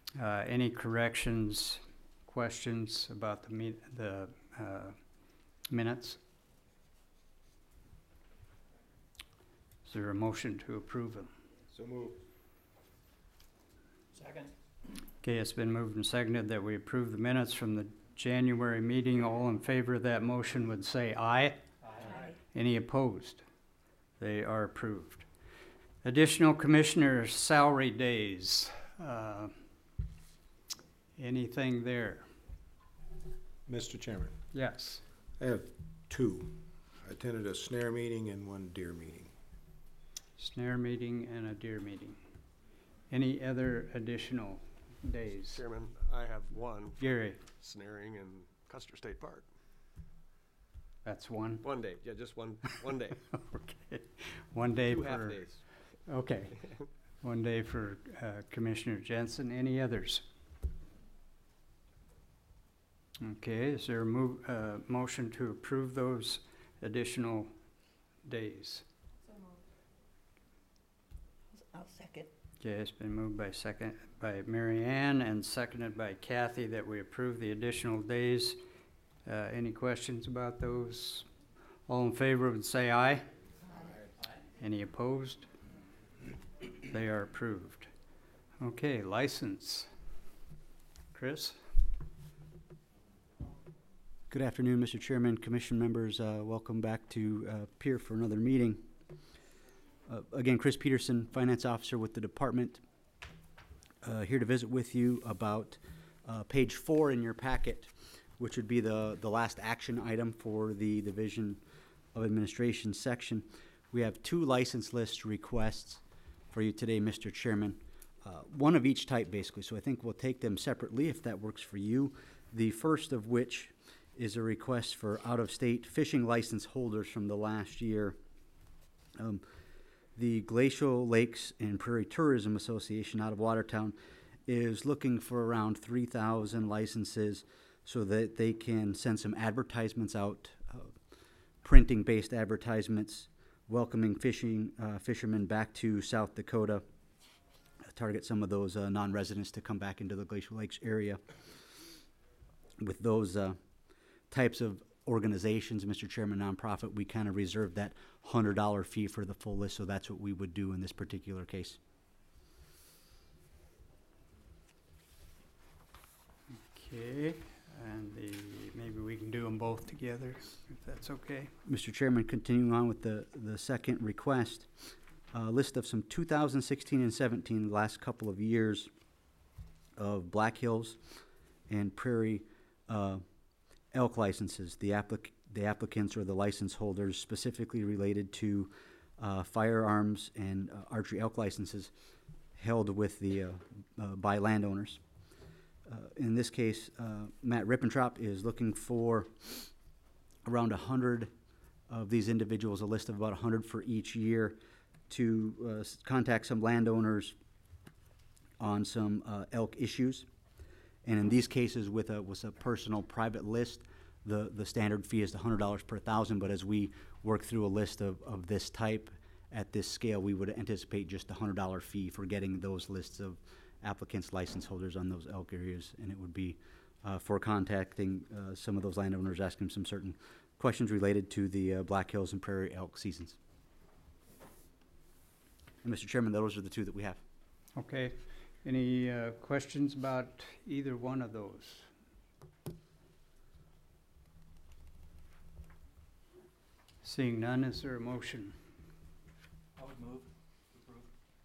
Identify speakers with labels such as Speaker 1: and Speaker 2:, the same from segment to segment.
Speaker 1: Any corrections, questions about the minutes? Is there a motion to approve them?
Speaker 2: So moved.
Speaker 3: Second.
Speaker 1: Okay, it's been moved and seconded that we approve the minutes from the January meeting. All in favor of that motion would say aye.
Speaker 3: Aye.
Speaker 1: Any opposed? They are approved. Additional commissioner salary days. Anything there?
Speaker 2: Mr. Chairman,
Speaker 1: Yes.
Speaker 2: I have two. I attended a snare meeting and one deer meeting.
Speaker 1: Snare meeting and a deer meeting. Any other additional days?
Speaker 4: Chairman, I have one,
Speaker 1: Gary,
Speaker 4: snaring in Custer State Park.
Speaker 1: that's one?
Speaker 4: 1 day, yeah, just one day.
Speaker 1: Okay. 1 day
Speaker 4: Two
Speaker 1: for...
Speaker 4: half days.
Speaker 1: Okay. 1 day for Commissioner Jensen. Any others? Okay, is there a motion to approve those additional days?
Speaker 5: So moved. I'll second.
Speaker 1: Okay, it's been moved by Mary Ann and seconded by Kathy that we approve the additional days. Any questions about those? All in favor would say aye.
Speaker 3: Aye.
Speaker 1: Any opposed? They are approved. Okay, license. Chris?
Speaker 6: Good afternoon, Mr. Chairman, Commission members. Welcome back to Pier for another meeting. Again, Chris Peterson, Finance Officer with the department, here to visit with you about page 4 in your packet, which would be the last action item for the Division of Administration section. We have 2 license list requests for you today, Mr. Chairman. One of each type, basically, so I think we'll take them separately if that works for you. The first of which is a request for out-of-state fishing license holders from the last year. The Glacial Lakes and Prairie Tourism Association out of Watertown is looking for around 3,000 licenses so that they can send some advertisements out, printing-based advertisements, welcoming fishermen back to South Dakota, target some of those non-residents to come back into the Glacial Lakes area. With those types of organizations, Mr. Chairman, nonprofit, we kind of reserve that $100 fee for the full list, so that's what we would do in this particular case.
Speaker 1: Okay, and maybe we can do them both together, if that's okay.
Speaker 6: Mr. Chairman, continuing on with the second request, a list of some 2016 and 17, the last couple of years of Black Hills and Prairie elk licenses. The applicants or the license holders specifically related to firearms and archery elk licenses held with the by landowners. In this case, Matt Rippentrop is looking for around 100 of these individuals, a list of about 100 for each year, to contact some landowners on some elk issues. And in these cases, with a personal private list, the standard fee is $100 per thousand. But as we work through a list of this type at this scale, we would anticipate just a $100 fee for getting those lists of applicants, license holders on those elk areas. And it would be for contacting some of those landowners, asking some certain questions related to the Black Hills and Prairie elk seasons. And Mr. Chairman, those are the 2 that we have.
Speaker 1: Okay. Any questions about either one of those? Seeing none, is there a motion?
Speaker 3: I would move. Approve.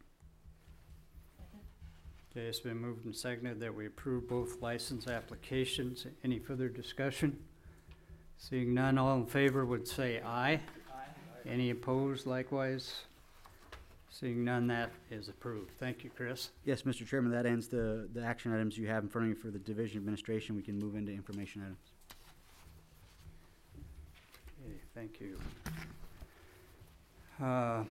Speaker 1: Okay, it's been moved and seconded that we approve both license applications. Any further discussion? Seeing none, all in favor would say aye.
Speaker 3: Aye.
Speaker 1: Any opposed likewise? Seeing none, that is approved. Thank you, Chris.
Speaker 6: Yes, Mr. Chairman, that ends the action items you have in front of you for the Division Administration. We can move into information items.
Speaker 1: Okay, thank you.